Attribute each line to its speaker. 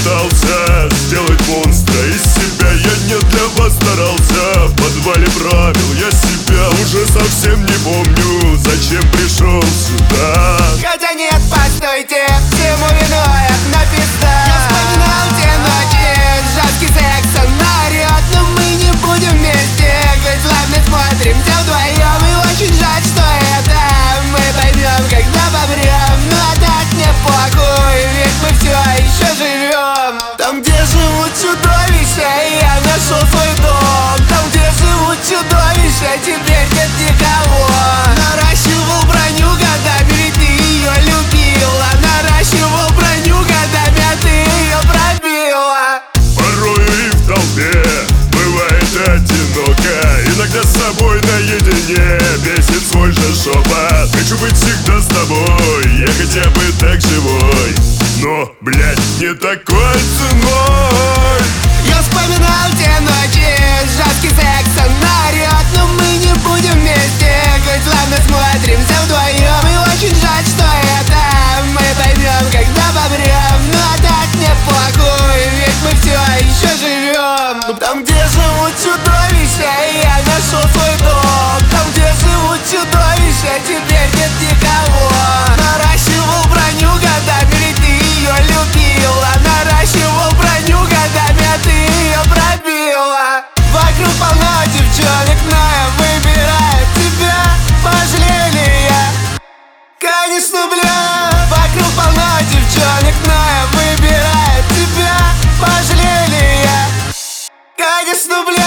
Speaker 1: пытался сделать монстра из себя. Я не для вас старался, в подвале правил я себя. Уже совсем не помню, зачем пришел сюда.
Speaker 2: Хотя нет, постойте, всему виной одна пизда. Я вспоминал те ночи, жесткий секс, она орёт, но мы не будем вместе. Хоть ладно, смотримся вдвоем, и очень жаль, что это мы поймем, когда помрем. Ну а так мне похуй, ведь мы все еще живем. Там, где живут чудовища, я нашел свой дом. Там, где живут чудовища, теперь нет никого. Наращивал броню годами, ведь ты ее любила. Наращивал броню годами, а ты ее пробила.
Speaker 1: Порою и в толпе бывает одиноко. Иногда с собой наедине бесит свой же шепот. Хочу быть всегда с тобой, я хотя бы так живой. Но, блядь, не такой ценой.
Speaker 2: Я вспоминал те ночи, жесткий секс, она орёт, но мы не будем вместе. Хоть ладно, смотримся вдвоем, и очень жаль, что это мы поймем, когда помрем. Ну а так мне похуй, ведь мы все еще живем. Там, где живут чудовища, я нашел свой дом. Там, где живут чудовища, теперь нет никого. Наращивал броню годами, ведь ты ее любила. Наращивал броню годами, а ты ее пробила. Вокруг полно девчонок, но я выбираю тебя. Пожалели я, конечно, бля. Вокруг полно девчонок, но я выбираю тебя. Пожалели я, конечно, бля.